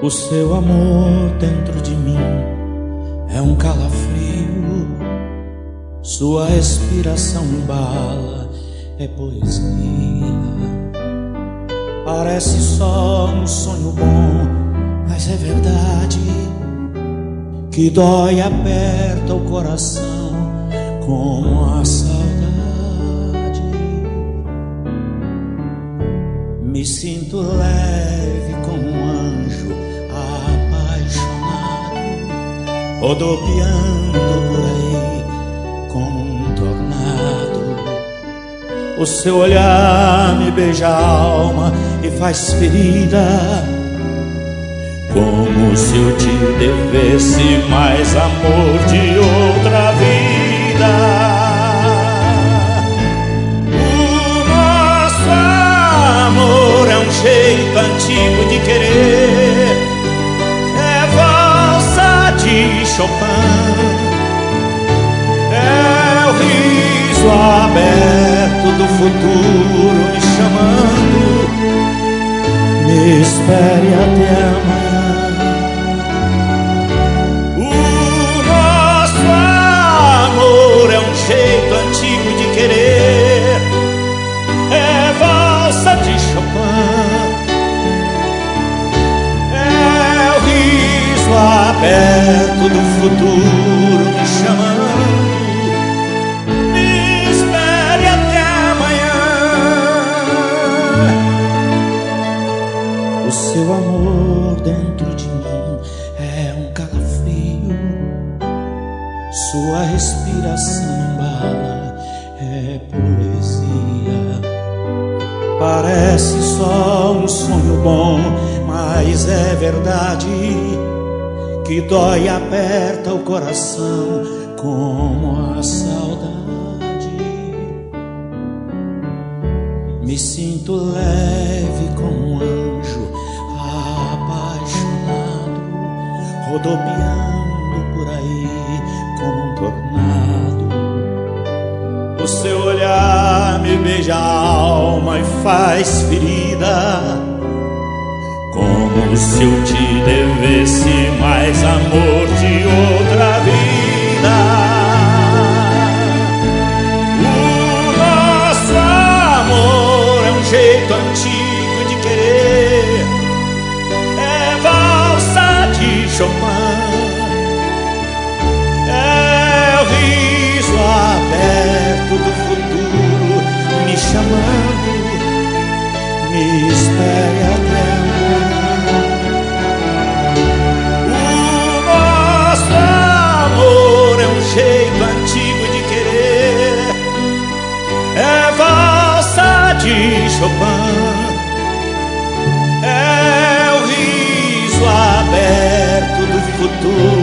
O seu amor dentro de mim é um calafrio. Sua respiração embala, é poesia. Parece só um sonho bom, mas é verdade que dói e aperta o coração como a saudade. Me sinto leve como um anjo apaixonado, rodopiando por aí como um tornado. O seu olhar me beija a alma e faz ferida, como se eu te devesse mais amor de outra vida. O nosso amor é um jeito antigo de querer, é valsa de Chopin, é o riso aberto do futuro me chamando. Me espere até amanhã. O nosso amor é um jeito antigo de querer, é valsa de Chopin, é o riso aberto do futuro me chamando. Me espere até amanhã. O seu amor dentro de mim é um calafrio. Sua respiração embala, é poesia. Parece só um sonho bom, mas é verdade que dói e aperta o coração como a saudade. Me sinto leve como um anjo apaixonado, rodopiando por aí como um tornado. O seu olhar me beija a alma e faz ferida, como se eu te devesse mais amor de outra vida. O nosso amor é um jeito antigo de querer, é valsa de Chopin, é o riso aberto do futuro me chamando. Me espere até amanhã. O nosso amor é um jeito antigo de querer, é valsa de Chopin, é o riso aberto do futuro